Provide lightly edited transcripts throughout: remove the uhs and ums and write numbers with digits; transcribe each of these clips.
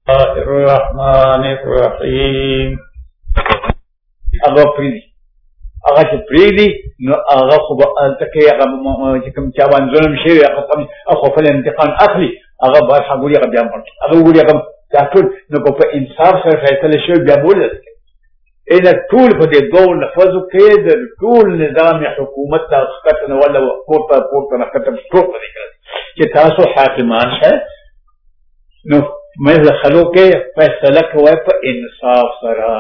الرحمن الرحیم. هغه پریدي هغه چې پریدي نو هغه خو به هلته کې هغه چې کوم چا باندې ظلم شوي هغه خو خپل انتقام اخلي، هغه برخه ګوري، هغه بیا مړ هغه ګوري، هغه دا ټول نو که په انصاف سره فیصله شوي بیا بولل ایله ټول په دې دوه لفظو کې د ټول نظام حکومت د ښکته نه ولا پورته نه ښکته ټول په دې کې چې تاسو حاکمان شئ نو مدخلو کې فیصله کوي په انصاف سره.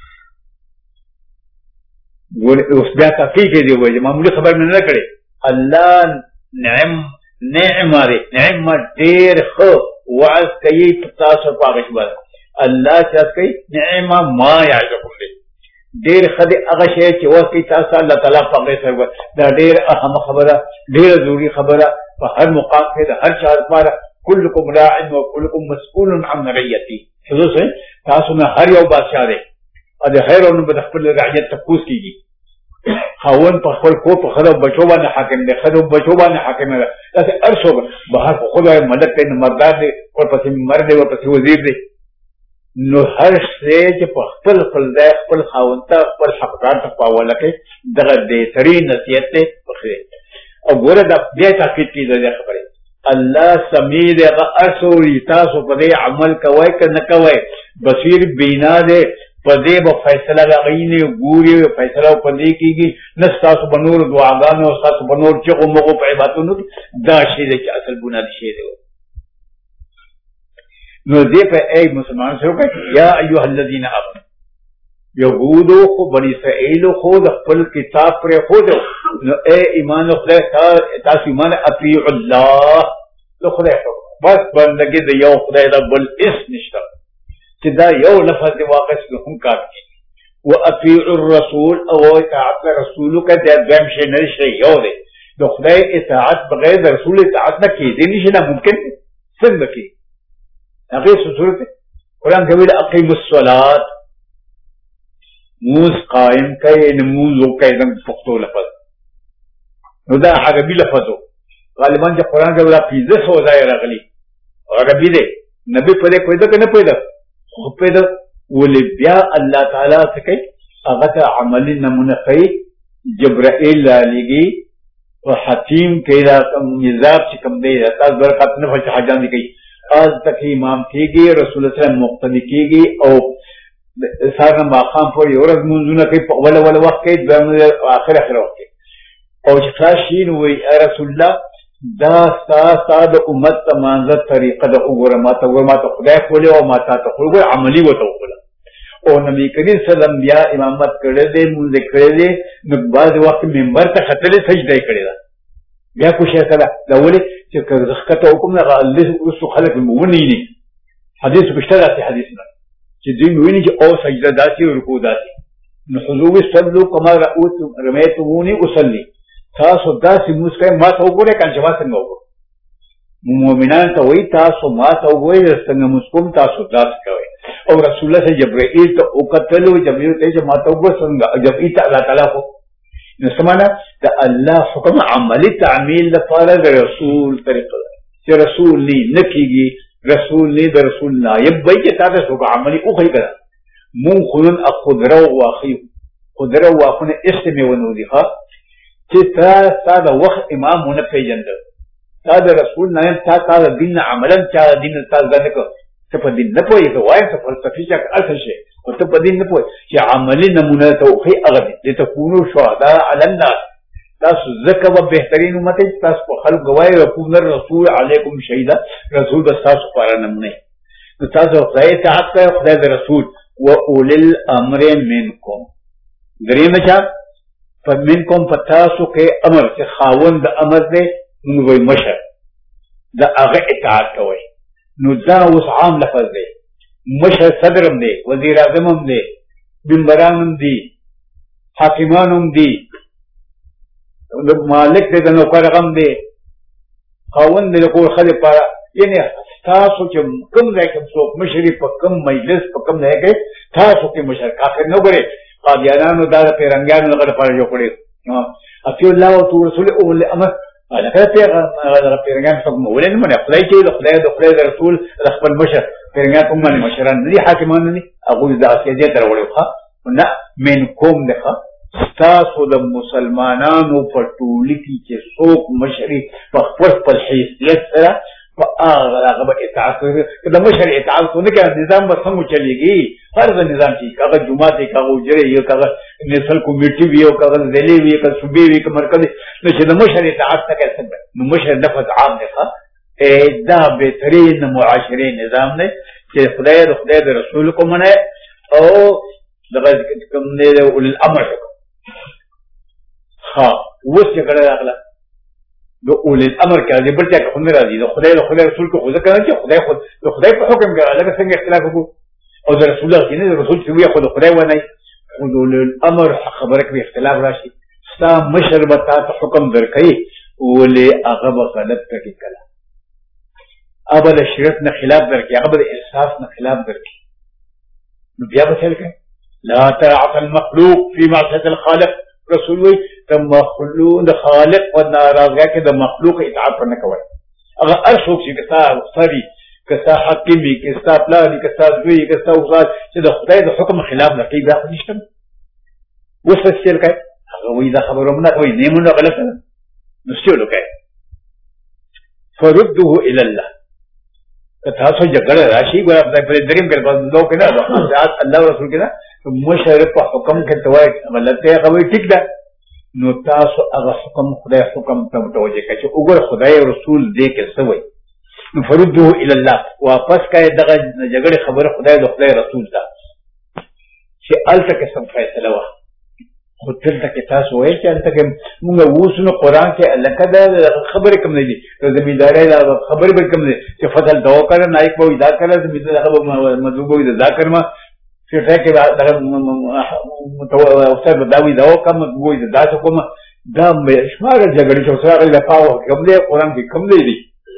اوس بیا تحقیق دی وایي معمولی خبر مې نه کړې الله نعم ډېر ښه وعظ کوي په تاسو په هغه شی باندې الله چې کوي نعم ما یعظکم به ډېر ښه دی هغه شی چې وکړي تاسو الله تعالی په هغې سره دا ډېر اهمه خبره ډېره ضروري خبره په هر مقام کې د هر چا لپاره كلكم راع وكلكم مسؤول عن رعيته. حضور تاسو نه هر یو بادشاہ دی او د خیرونو به د خپل رعیت تپوس کیږي. خاوند په خپل کور په خدای بچو باندې حاکم دی، خدای بچو باندې حاکم دی، داسې هر څوک بهر په خدای ملک دی، مردار دی، ورپسې مرد دی، ورپسې وزیر دی. نو هر شی چې په خپل ځای خپل خاوند ته خپل حقدار ته په حواله کوي دغه بهترین نصیحت دی په خیر. او ګوره دا بیا تاکید کېږي د خبرې الله سمیع دی، هغه ارسوري تاسو په دې عمل کوئ که نه کوئ، بصیر بینا دی، په دې به فیصله لغوي نه ګوري، فیصله په دې کېږي نه ستاسو به نور دعاګانو او ستاسو به نور چغو مغو په عبادتونو کې دا شی دی چې اصل بنیادي شی دی. نو دې په ای مسلمان سره وکړئ یا ایها الذین آمنوا یهودو خو بني اسرائیلو خو د خپل کتاب پرې ښودو نو ای ایمان خدای تاسو ایمان اطیعوا الله د خدای حکم بس بندګي د یو خدای د بل هېڅ نشته چې دا یو لفظ دی واقع هم کافي و اطیعوا الرسول او اطاعت رسولو که دا دویم شی نه شي یو دی د خدای اطاعت بغیر د رسول اطاعت نه کېدی نشي نه ممکن څنګه کېږي هغې څه صورت دی قرآن کې ویل اقیموا الصلاة موز قائم کئی نموز ہو کئی دم پختو لفظ نو دا عربی لفظ ہو غالباً جب قرآن کے بلا پیزس ہو جائے رغلی عربی دے نبی پدے پیدا کہ نہ پیدا خود پیدا ولی بیا اللہ تعالیٰ سے کئی اغتا عملی نمونقی جبرائیل لگی و حتیم کئی دا نظاب چکم دے تاز برکات نفع حجان دی کئی آج تک امام کی گئی رسول اللہ صلی اللہ علیہ وسلم مقتدی کی گئی او سارنا ماقام پوری ورځ منځونه کوي په ولا وخت کې د اخر وخت کې او چې خاشین وي رسول الله دا ساده امت تمانزه طریقه د وګوره ماته خدای کولې او ماته ته وګوره عملی وته وکړه او نبی کریم صلی الله علیه وسلم بیا امامت کړی دی مونږ کړی دی نو بعض وخت منبر ته ختلې سجده کړی دا بیا کوشش کړه دا ولې چې کله حکم نه الله رسول خلق مونږ نه حدیث بشتره حدیث نه چې دوی ویني چې او سجده داسي او رکوع داسي نو حضور صلو کما رمیتمونی اصلي تاسو داسي موږ کوي ما ته وګورئ کنه ما څنګه وګورئ مؤمنان ته وایي تاسو ما ته وګورئ څنګه موږ کوم تاسو داسې کوئ او رسول الله صلی جبرائیل ته وکتلو جبرائیل ته چې ما ته وګورئ څنګه جبرائیل ته الله تعالی خو نو سمانه د الله حکم عملی تعمیل لپاره د رسول طریقه چې رسول نه کیږي رسول نه د رسول نائب وای چې تاسو څنګه عملي کوی کړه مون خلن اقدره واخي قدره واخونه استمه ونودي ها چې تاسو وخت امامونه پیجند تاسو رسول نائب تاسو دین عملا چا دین تاسو نه کو ته په دین نه پوي ته وای ته فلسفي چې اصل شي او ته په دین نه پوي چې عملي نمونه توخي هغه دي تكونوا شهداء على الناس تاسو زکه و بهترین امت تاسو په خلق گواهی رسول رسول علیکم شهیدا رسول بس تاسو لپاره نمونه نو تاسو خدای اطاعت کوئ خدای د رسول و اولي الامر منکم دریم چا په منکم په تاسو کې امر چې خاوند د امر دی نو وای مشر دا هغه اطاعت کوئ نو دا اوس عام لفظ دی مشر صدرم دی وزیر اعظم هم دی منبرانم دی حاکمانم دی مالک دې د نوکر غم دی خاوند دې کور خلک پاره یعنی تاسو چې کوم ځای کې څوک مشري په کوم مجلس په کوم ځای کې تاسو کې مشر کافر نه غره قاضیانو دا پیرنګانو لپاره پاره جوړ کړی اتی الله او رسول او الامر هغه پیرنګان څوک مولین منه خدای کې خدای د رسول خپل مشر پیرنګا کوم باندې مشران دي حاکمان دي هغه د اسیدې تر وړو نه من کوم دغه تاسو د مسلمانانو په ټولي کې چې څوک مشري په خپل حیثیت سره په هغه به اطاعت کوي کله مشر اطاعت کوي که نظام به څنګه چلیږي هر نظام چې هغه جماعت کې هغه وجره یو هغه نسل کمیټي وي او هغه ځلې وي که صوبې وي که مرکز نو چې د مشر اطاعت څنګه څنګه نو مشر لفظ عام دی دا بهترین معاشري نظام دی چې خدای د رسول کو منه او دغه کوم نه اول الامر ها اوس چې کړه راغله د اول الامر کې دې بل څه کوم نه راځي د خدای رسول کو ځکه چې خدای په حکم کې راځي څنګه اختلاف وکړو او د رسول الله نه رسول چې وي خدای ونه اول الامر خبره کې اختلاف راشي ستا مشر به تاسو حکم درکړي ولې هغه به غلط کوي کله هغه د شریعت نه خلاف درکړي هغه د انصاف نه خلاف درکړي نو بیا به څه کوي لا طاعة المخلوق في معصية الخالق رسول وی د مخلوق د خالق په ناراضګۍ کې د مخلوق اطاعت نه کول هغه هر څوک چې کسا سړي کسا حکیمي کسا پلاني کسا زوی کسا اوسات چې د خدای د حکم خلاف نه کوي دا نشته وسه څه کوي هغه وی دا خبره نه کوي نیمونه غلط نه نو څه کوي فرده الى الله تاسو جګړه راشي ګور په دریم کې په دوه کې نه الله رسول کې نه مشر په حکم کې توای غلطه خبره ټیک ده نو تاسو هغه حکم خدای حکم ته متوجه کړئ وګور خدای رسول دې کې سوي نو فرده الى الله واپس کای دغه جګړه خبره خدای رسول ته چې الته کې سم فیصله وا خو دلته کې تاسو وایي چې الته کې موږ ووسنو قران کې لکه دا خبره کوم نه دي زمینداري دا خبره به کوم نه چې فضل دوا کړه نایک به ادا کړه زمیندار هغه مذوب به ادا کړما چې ټاکي دا استاد داوی دوا کوم وې دا څه کوم دا شماره جګړې چې سره له پاو کوم دی قران کې کوم دی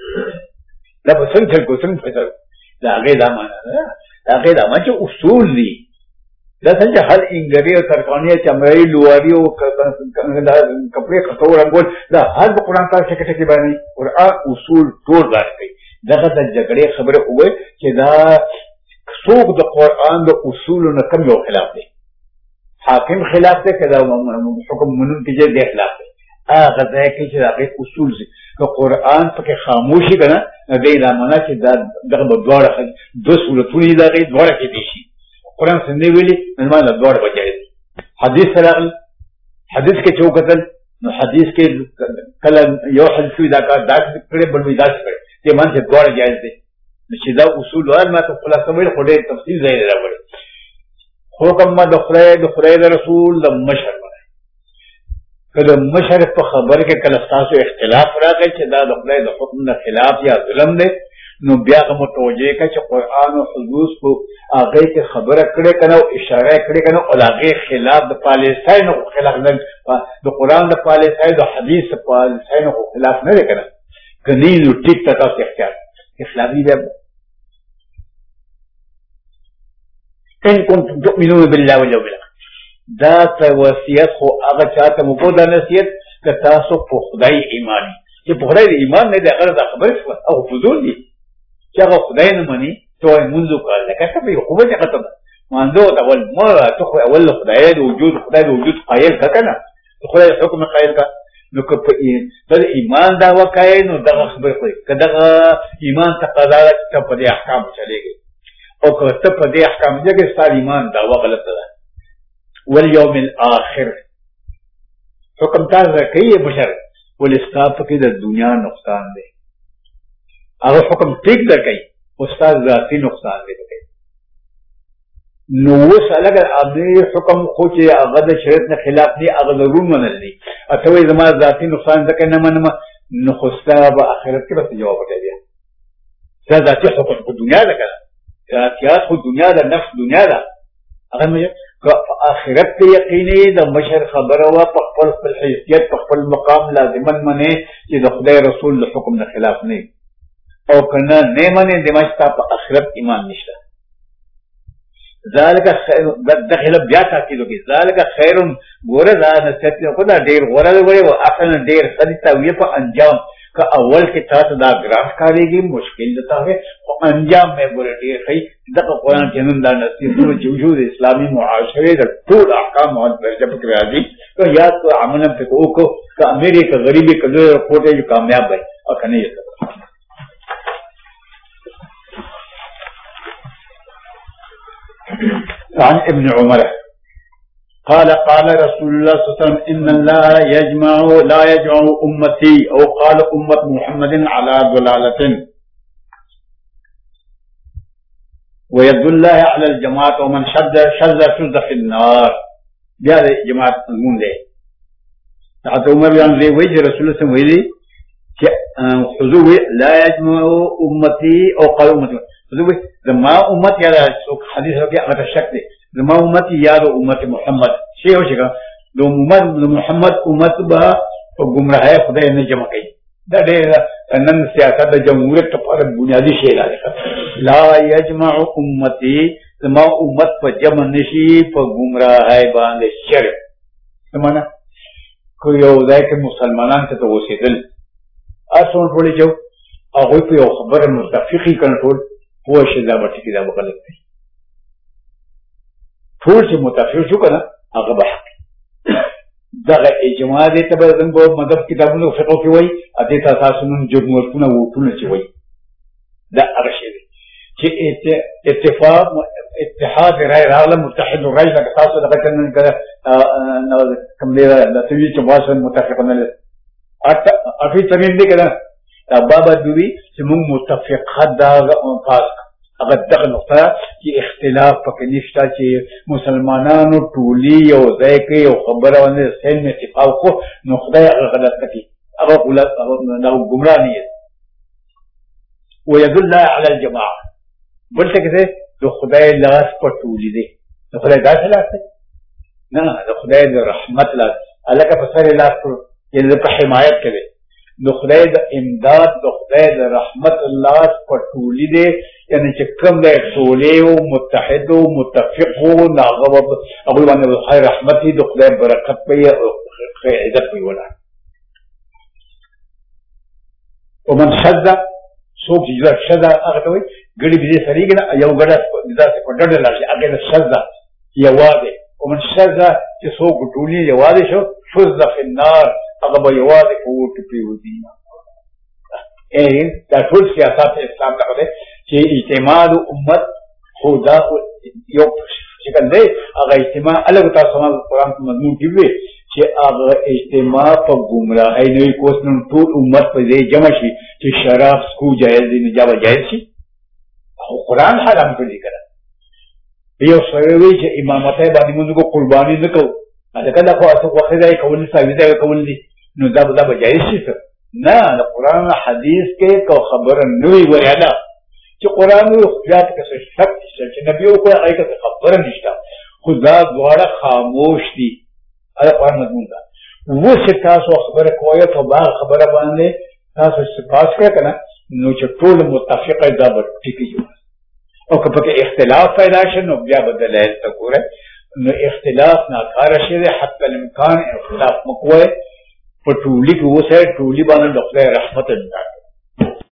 دا په څنګه کو څنګه فیصله دا هغه دا معنا چې اصول دي دا څنګه هر انګری او ترکانی چمړی لواری او کپڑے کټور انګول دا هر قرآن تاسو کې ټکی باندې قرآن اصول ټول راځي دغه د جګړې خبره وګورئ چې دا څوک د قرآن د اصول نه کم یو خلاف دی حاکم خلاف دی کله حکم منتج دی خلاف دی هغه ځای کې چې هغه اصول دي که قرآن پکې خاموشي کنه دې دا معنا چې دا دغه دوړه د سورتونی دغه دوړه کې دي شي قرآن څنګه ویلي نو دا دوړ بچای حدیث راغلی حدیث کې چوکتل نو حدیث کې کله یو حدیث دا کار دا کړي بل وی دا کړي چې مان چې دوړ جایز دي چې دا اصول ور ما ته خلاصه ویل خو ډېر تفصیل ځای راوړي حکم ما د خدای د رسول د مشر کله مشر په خبره کې کله تاسو اختلاف راغی چې دا د خدای د حکم نه خلاف یا ظلم دی نو بیا کوم توجه کا چې قرآن او حدیث کو هغه کې خبره کړي کنه او اشاره کړي کنه او هغه خلاف د پالیساین او خلاف د قرآن د پالیساین او حدیث د پالیساین او خلاف نه کړي کني نو ټیک تاسو اختیار اسلامي دی ان كنتم تؤمنون بالله واليوم الاخر دا توصیت خو هغه چاته مو کو دا نصیحت که تاسو په خدای ایمان چې په خدای ایمان نه دی هغه د خبرې او فضول دي چې هغه خدای نه مني ته منځ کول لکه څه به خو به ختم مانځو دا ول ما ته خو اول خدای د وجود قایل کنه خدای حکم قایل کا نو که په ایمان دا وکای نو دا خبره کوي کله ایمان تقاضا ته په احکام چلےږي او که ته په دې احکام کې ستاسو ایمان دا غلط ده واليوم الاخر حکم تاسو کوي بشر ولستاف کې د دنیا نقصان دی هغه حکم ټیک ده کوي استاد ذاتی نقصان دی نو وسلګ امر حکم خو چې هغه د شریعت نه خلاف دی هغه ضرور منل دي اته وي زما ذاتی نقصان ځکه نه منم نو خو ستاسو په آخرت کې به جواب ورکړي دا ذاتی حکم په دنیا ده کنه ذاتيات خو دنیا ده نفس دنیا ده هغه مې په آخرت کې یقیني د مشر خبره وا په خپل حیثیت په خپل مقام لازمن منه چې د خدای رسول له حکم نه خلاف نه او کنه نه منه د مشتا په آخرت ایمان نشته ذالک خیر دخل بیا تاکید وکي ذالک خیر ګوره دا نصیحت کو دا ډیر غوړه وي او اصل ډیر خدای ته وی په انجام का अव्वल के तहत दा ग्रास करेगी मुश्किल देता है और अंजाम में बोले खई दक कुरान जनंदा नसीब जुजू इस्लामी मुआशरे द टूल अहकाम और जब कराजी तो याद तो अमन पे को का अमेरिका गरीबी कदर कोटे जो कामयाब है और कने ये عن ابن عمر قال قال رسول الله صلى الله عليه وسلم إن الله لا يجمع أمتي أو قال أمة محمد على ضلالة ويد الله على الجماعة ومن شد في النار بهذا جماعة المون ده حتى عمر بيان لي وجه رسول الله صلى الله عليه وسلم حضور لا يجمع أمتي أو قال أمتي حضور لما أمتي هذا حديث هذا الشكل لما أمتي يا أمة محمد شيء وشيء لو محمد أمة بها فجمرة خدا ينجم كي ده أن السياسة الجمهورية تفعل بنيادي شيء لا يجمع أمتي لما أمة فجمع نشي فجمرة بان الشرع لماذا کوئی ذاك مسلمانان ته وسیدل اصل ټول جو هغه په یو خبره متفقی کنټرول هو شي دا به ټکی دا غلط دی ټول چې متفق شو کنه هغه به حق دغه اجماع دې ته به زموږ مذهب کتابونو فقه کې وایي اته تاسو نن جمهورونه وټونه چې وایي دا هغه شی دی چې اتفاق اتحاد رائے راغله متحد رائے دا تاسو دغه څنګه کوم دی د توی چې واسه متفقونه اته ترین دي کنه بابا دوی چې موږ متفقه دا پاس هغه دغه نقطه چې اختلاف پکې نشته چې مسلمانانو ټولي یو ځای کې یو خبره باندې سم اتفاق کو نو خدای هغه غلط کوي هغه غلط هغه ګمراه نه ويدل على الجماعه بلته کې د خدای لاس په ټولي دي د خدای داسې لاس نه د خدای د رحمت لاس الکه په سره لاس یې په حمایت کوي د خدای د امداد د خدای د رحمت الله په ټولي دي یعنی چې کوم د ټولي او متحد او متفق او ناغه هغه باندې خیر رحمت دي د خدای برکت په عزت په ولا ومن شذ سوق چې شذ هغه ته وي ګړي به سړيګنه یو ګړه ځکه په ډډه لاشي هغه د شذ یواده ومن شذ چې سوق ټولي یواده شو فز في النار هغه به یواده کوټ پیوځي دا ټول سیاست اسلام ته ده چې اعتماد امت خدا یو شکل دی هغه اجتماع الګ تاسو ما قرآن په مضمون کې وي چې هغه اجتماع په ګمراهۍ نه کوس نن ټول امت په دې جمع شي چې شراب سکو جایز دي نه جایز شي او قرآن حرام کړی کړه یو سوي چې امامت باندې موږ قرباني نکوو دا کله خو تاسو وخت دی کول ثابت کول دي نو دا به جایز شي نه د قرآن حدیث کې کو خبره نوې ویاله چې قرآن یو خیات کې څه شک چې نبی او کوئی هغه څه خبره نشته خدا دواړه خاموش دي دا قرآن مضمون ده و چې تاسو خبره کوی ته با خبره باندې تاسو سپاس کړه نو چې ټول متفقه دا به ټیکي او که پکې اختلاف پیدا شي نو بیا بدل ته ګوره نو اختلاف ناکار شي حتی الامکان اختلاف مکوه په ټولي کې وسه ټولي باندې د خدای رحمت الله